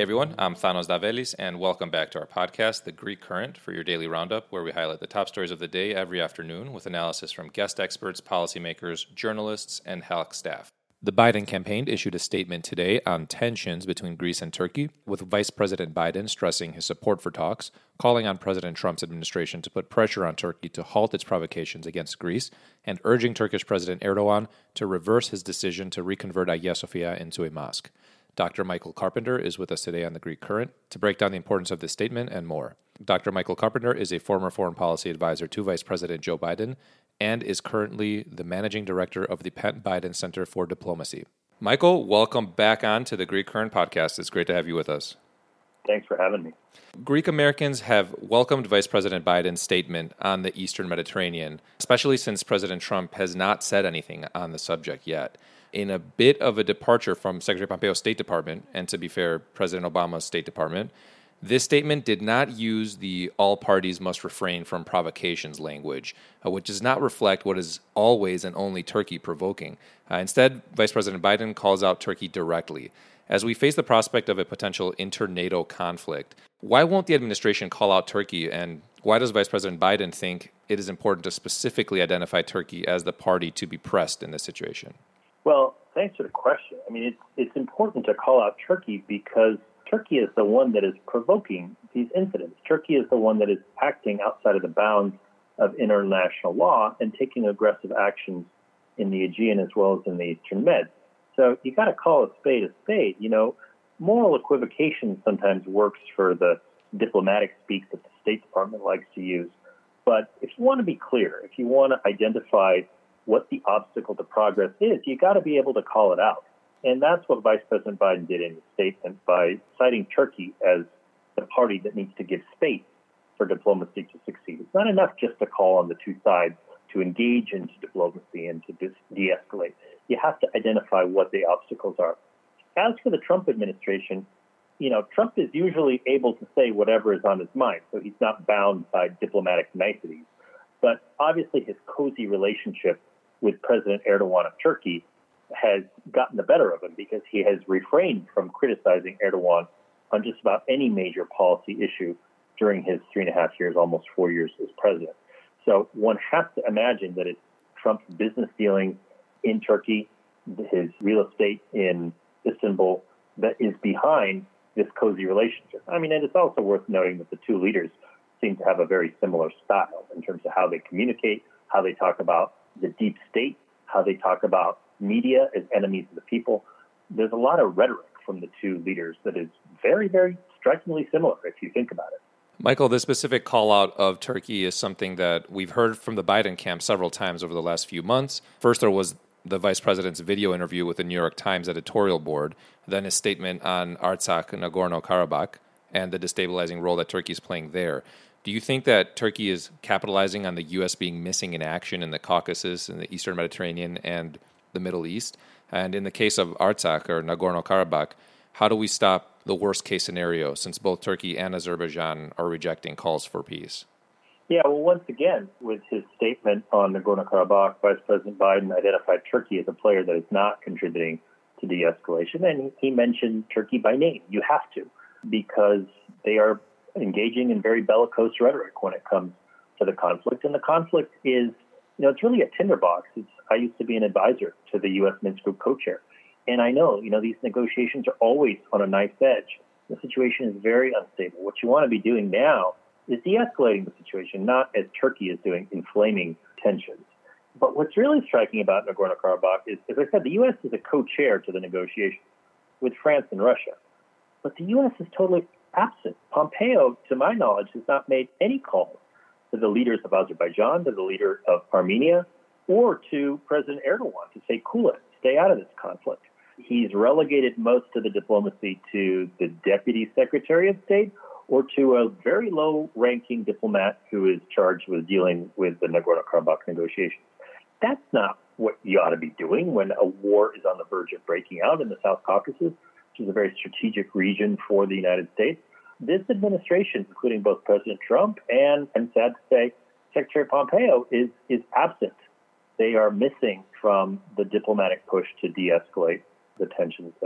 everyone, I'm Thanos Davelis, and welcome back to our podcast, The Greek Current, for your daily roundup, where we highlight the top stories of the day every afternoon with analysis from guest experts, policymakers, journalists, and HALC staff. The Biden campaign issued a statement today on tensions between Greece and Turkey, with Vice President Biden stressing his support for talks, calling on President Trump's administration to put pressure on Turkey to halt its provocations against Greece, and urging Turkish President Erdogan to reverse his decision to reconvert Hagia Sophia into a mosque. Dr. Michael Carpenter is with us today on The Greek Current to break down the importance of this statement and more. Dr. Michael Carpenter is a former foreign policy advisor to Vice President Joe Biden and is currently the managing director of the Pat Biden Center for Diplomacy. Michael, welcome back on to the Greek Current podcast. It's great to have you with us. Thanks for having me. Greek Americans have welcomed Vice President Biden's statement on the Eastern Mediterranean, especially since President Trump has not said anything on the subject yet. In a bit of a departure from Secretary Pompeo's State Department, and to be fair, President Obama's State Department, this statement did not use the all parties must refrain from provocations language, which does not reflect what is always and only Turkey provoking. Instead, Vice President Biden calls out Turkey directly. As we face the prospect of a potential inter-NATO conflict, why won't the administration call out Turkey, and why does Vice President Biden think it is important to specifically identify Turkey as the party to be pressed in this situation? Well, thanks for the question. I mean, it's important to call out Turkey because Turkey is the one that is provoking these incidents. Turkey is the one that is acting outside of the bounds of international law and taking aggressive actions in the Aegean as well as in the Eastern Med. So you got to call a spade a spade. You know, moral equivocation sometimes works for the diplomatic speak that the State Department likes to use. But if you want to be clear, if you want to identify what the obstacle to progress is, you got to be able to call it out. And that's what Vice President Biden did in his statement by citing Turkey as the party that needs to give space for diplomacy to succeed. It's not enough just to call on the two sides to engage into diplomacy and to de-escalate. You have to identify what the obstacles are. As for the Trump administration, you know, Trump is usually able to say whatever is on his mind, so he's not bound by diplomatic niceties. But obviously his cozy relationship with President Erdogan of Turkey has gotten the better of him because he has refrained from criticizing Erdogan on just about any major policy issue during his 3.5 years, almost 4 years as president. So one has to imagine that it's Trump's business dealings in Turkey, his real estate in Istanbul, that is behind this cozy relationship. I mean, and it's also worth noting that the two leaders seem to have a very similar style in terms of how they communicate, how they talk about the deep state, how they talk about media as enemies of the people. There's a lot of rhetoric from the two leaders that is very, very strikingly similar if you think about it. Michael, the specific call out of Turkey is something that we've heard from the Biden camp several times over the last few months. First, there was the vice president's video interview with the New York Times editorial board, then his statement on Artsakh, Nagorno-Karabakh, and the destabilizing role that Turkey is playing there. Do you think that Turkey is capitalizing on the U.S. being missing in action in the Caucasus, in the Eastern Mediterranean, and the Middle East? And in the case of Artsakh or Nagorno-Karabakh, how do we stop the worst-case scenario since both Turkey and Azerbaijan are rejecting calls for peace? Yeah, well, once again, with his statement on Nagorno-Karabakh, Vice President Biden identified Turkey as a player that is not contributing to de-escalation, and he mentioned Turkey by name. You have to, because they are engaging in very bellicose rhetoric when it comes to the conflict. And the conflict is, you know, it's really a tinderbox. I used to be an advisor to the U.S. Minsk Group co-chair. And I know, you know, these negotiations are always on a knife's edge. The situation is very unstable. What you want to be doing now is de-escalating the situation, not as Turkey is doing, inflaming tensions. But what's really striking about Nagorno-Karabakh is, as I said, the U.S. is a co-chair to the negotiations with France and Russia. But the U.S. is totally absent. Pompeo, to my knowledge, has not made any calls to the leaders of Azerbaijan, to the leader of Armenia, or to President Erdogan to say, cool it, stay out of this conflict. He's relegated most of the diplomacy to the Deputy Secretary of State or to a very low-ranking diplomat who is charged with dealing with the Nagorno-Karabakh negotiations. That's not what you ought to be doing when a war is on the verge of breaking out in the South Caucasus, which is a very strategic region for the United States. This administration, including both President Trump and, I'm sad to say, Secretary Pompeo, is absent. They are missing from the diplomatic push to de-escalate the tensions there.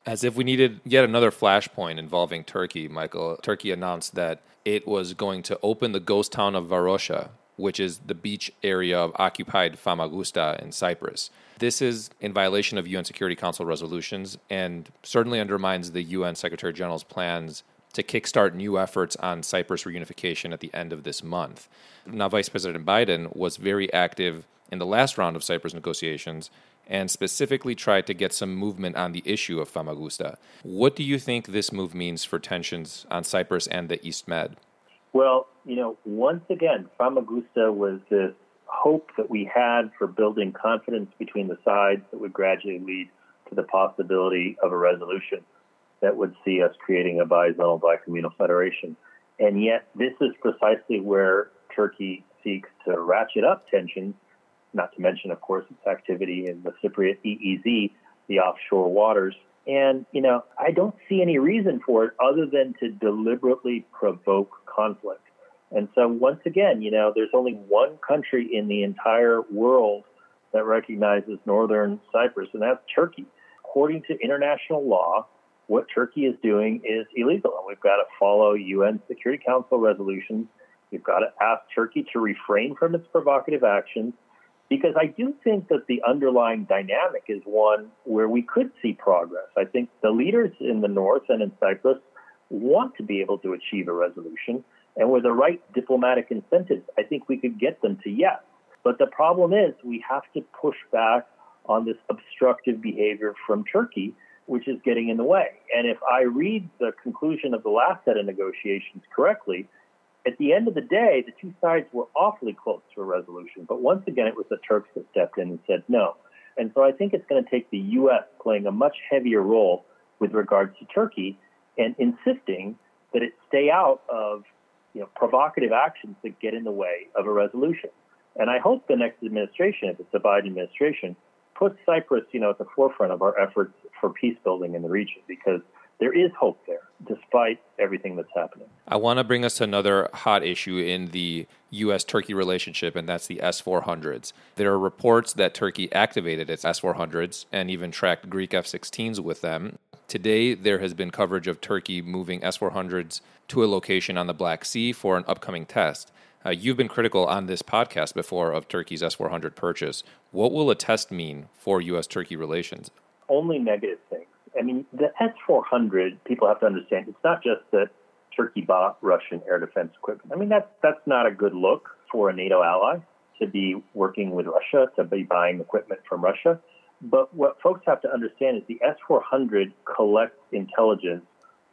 As if we needed yet another flashpoint involving Turkey, Michael. Turkey announced that it was going to open the ghost town of Varosha, which is the beach area of occupied Famagusta in Cyprus. This is in violation of UN Security Council resolutions and certainly undermines the UN Secretary General's plans to kickstart new efforts on Cyprus reunification at the end of this month. Now, Vice President Biden was very active in the last round of Cyprus negotiations and specifically tried to get some movement on the issue of Famagusta. What do you think this move means for tensions on Cyprus and the East Med? Well, once again, Famagusta was this hope that we had for building confidence between the sides that would gradually lead to the possibility of a resolution that would see us creating a bizonal, bicommunal federation. And yet this is precisely where Turkey seeks to ratchet up tensions, not to mention, of course, its activity in the Cypriot EEZ, the offshore waters. And, I don't see any reason for it other than to deliberately provoke conflict. And so once again, there's only one country in the entire world that recognizes northern Cyprus, and that's Turkey. According to international law, what Turkey is doing is illegal, and we've got to follow UN Security Council resolutions. We've got to ask Turkey to refrain from its provocative actions, because I do think that the underlying dynamic is one where we could see progress. I think the leaders in the north and in Cyprus want to be able to achieve a resolution, and with the right diplomatic incentives, I think we could get them to yes. But the problem is we have to push back on this obstructive behavior from Turkey, which is getting in the way. And if I read the conclusion of the last set of negotiations correctly, at the end of the day, the two sides were awfully close to a resolution. But once again, it was the Turks that stepped in and said no. And so I think it's going to take the U.S. playing a much heavier role with regards to Turkey and insisting that it stay out of provocative actions that get in the way of a resolution. And I hope the next administration, if it's the Biden administration, puts Cyprus, at the forefront of our efforts for peace building in the region, because there is hope there, despite everything that's happening. I want to bring us to another hot issue in the U.S.-Turkey relationship, and that's the S-400s. There are reports that Turkey activated its S-400s and even tracked Greek F-16s with them. Today, there has been coverage of Turkey moving S-400s to a location on the Black Sea for an upcoming test. You've been critical on this podcast before of Turkey's S-400 purchase. What will a test mean for U.S.-Turkey relations? Only negative things. I mean, the S-400, people have to understand, it's not just that Turkey bought Russian air defense equipment. I mean, that's not a good look for a NATO ally to be working with Russia, to be buying equipment from Russia. But what folks have to understand is the S-400 collects intelligence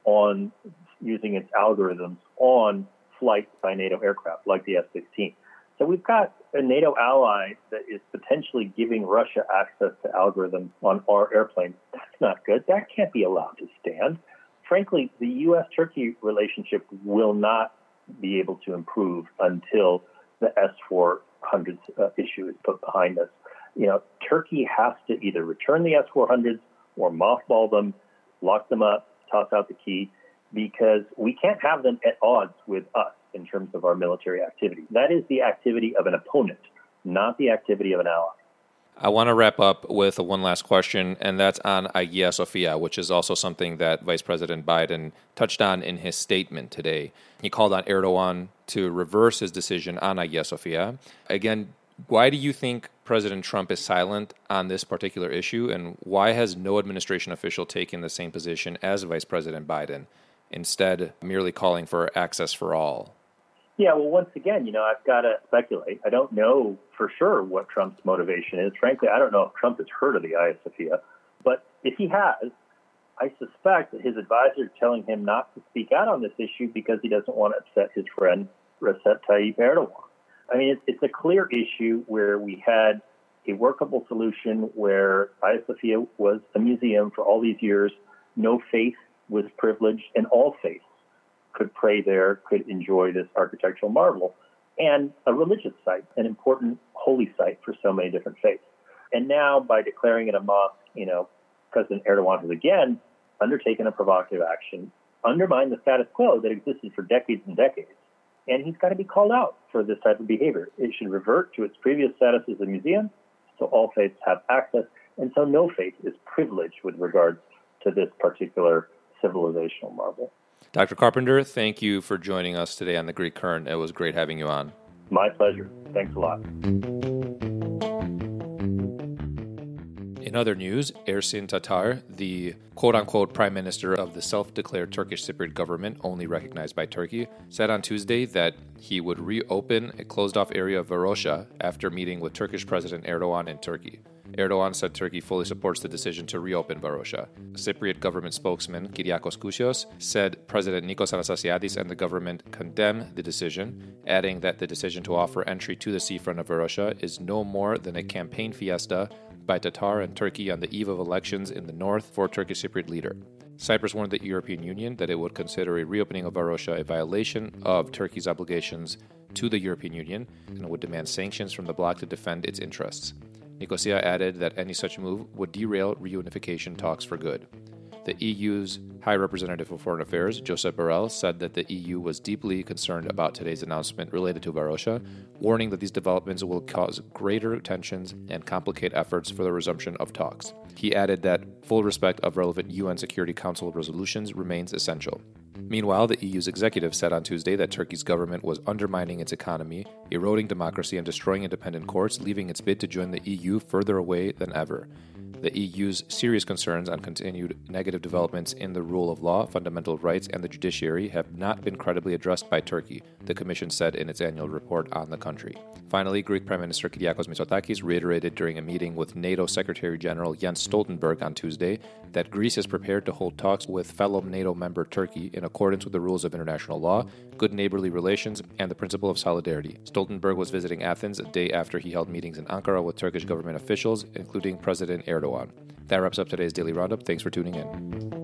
on using its algorithms on flights by NATO aircraft, like the F-16. So we've got a NATO ally that is potentially giving Russia access to algorithms on our airplanes. That's not good. That can't be allowed to stand. Frankly, the U.S.-Turkey relationship will not be able to improve until the S-400 issue is put behind us. Turkey has to either return the S-400s or mothball them, lock them up, toss out the key, because we can't have them at odds with us in terms of our military activity. That is the activity of an opponent, not the activity of an ally. I want to wrap up with one last question, and that's on Hagia Sophia, which is also something that Vice President Biden touched on in his statement today. He called on Erdogan to reverse his decision on Hagia Sophia. Again, why do you think President Trump is silent on this particular issue, and why has no administration official taken the same position as Vice President Biden, instead merely calling for access for all? Yeah, well, once again, I've got to speculate. I don't know for sure what Trump's motivation is. Frankly, I don't know if Trump has heard of the Hagia Sophia. But if he has, I suspect that his advisor is telling him not to speak out on this issue because he doesn't want to upset his friend Recep Tayyip Erdogan. I mean, it's a clear issue where we had a workable solution where Hagia Sophia was a museum for all these years. No faith was privileged, and all faiths could pray there, could enjoy this architectural marvel, and a religious site, an important holy site for so many different faiths. And now, by declaring it a mosque, President Erdogan has again undertaken a provocative action, undermined the status quo that existed for decades and decades, and he's got to be called out for this type of behavior. It should revert to its previous status as a museum, so all faiths have access, and so no faith is privileged with regards to this particular civilizational marvel. Dr. Carpenter, thank you for joining us today on the Greek Current. It was great having you on. My pleasure. Thanks a lot. In other news, Ersin Tatar, the quote-unquote prime minister of the self-declared Turkish Cypriot government, only recognized by Turkey, said on Tuesday that he would reopen a closed-off area of Varosha after meeting with Turkish President Erdogan in Turkey. Erdogan said Turkey fully supports the decision to reopen Varosha. Cypriot government spokesman Kyriakos Kousios said President Nikos Anastasiadis and the government condemn the decision, adding that the decision to offer entry to the seafront of Varosha is no more than a campaign fiesta by Tatar and Turkey on the eve of elections in the north for Turkish Cypriot leader. Cyprus warned the European Union that it would consider a reopening of Varosha a violation of Turkey's obligations to the European Union and would demand sanctions from the bloc to defend its interests. Nicosia added that any such move would derail reunification talks for good. The EU's High Representative for Foreign Affairs, Josep Borrell, said that the EU was deeply concerned about today's announcement related to Varosha, warning that these developments will cause greater tensions and complicate efforts for the resumption of talks. He added that full respect of relevant UN Security Council resolutions remains essential. Meanwhile, the EU's executive said on Tuesday that Turkey's government was undermining its economy, eroding democracy, and destroying independent courts, leaving its bid to join the EU further away than ever. The EU's serious concerns on continued negative developments in the rule of law, fundamental rights, and the judiciary have not been credibly addressed by Turkey, the Commission said in its annual report on the country. Finally, Greek Prime Minister Kyriakos Mitsotakis reiterated during a meeting with NATO Secretary General Jens Stoltenberg on Tuesday that Greece is prepared to hold talks with fellow NATO member Turkey in accordance with the rules of international law, good neighborly relations, and the principle of solidarity. Stoltenberg was visiting Athens a day after he held meetings in Ankara with Turkish government officials, including President Erdogan. That wraps up today's Daily Roundup. Thanks for tuning in.